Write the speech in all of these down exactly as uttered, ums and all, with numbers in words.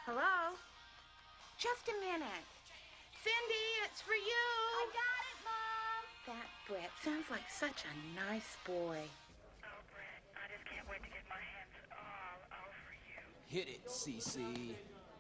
Hello? Just a minute. Cindy, it's for you. I got it, Mom. That Brett sounds like such a nice boy. Oh, Brett, I just can't wait to get my hands all over you. Hit it, Cece.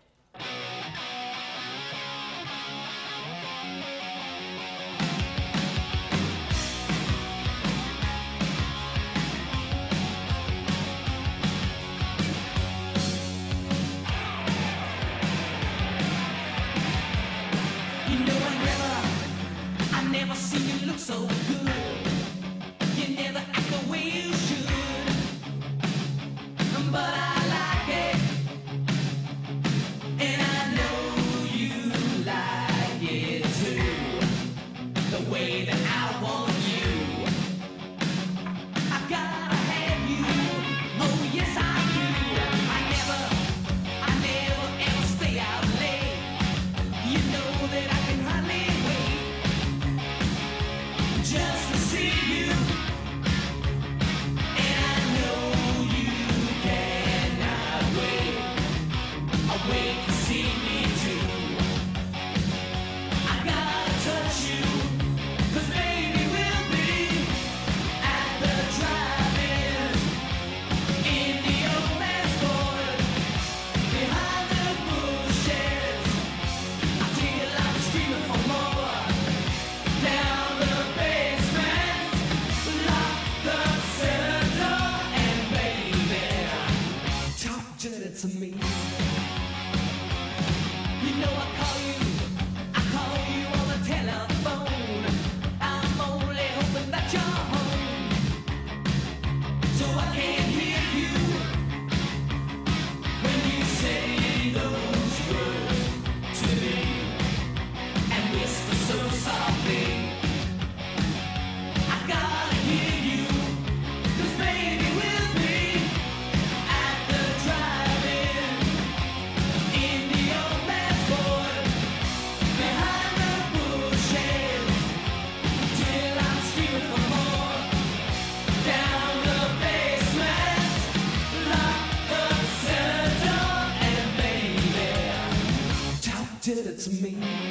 Never seen you look so good. You never act the way you should. But I like it, and I know you like it too. The way that I want you, I gotta have you. Oh yes I do. I never, I never ever stay out late. You know that I can hardly wait just to see you, and I know you cannot wait. I wait to see me too. I gotta touch you, 'cause baby we'll be at the drive-in, in the old man's Ford, behind the bushes, until I'm screaming for more. Down the basement, lock the cellar door, and baby, talk dirty to me. You know I call you, I call you on the telephone. I'm only hoping that you're home, so I can hear you when you say those words to me, and whisper so softly. I gotta hear you, 'cause baby we'll be at the drive-in, in the old man's Ford, behind the bushes, till I'm screaming for more. Down the basement, lock the cellar door, and baby, talk dirty to me.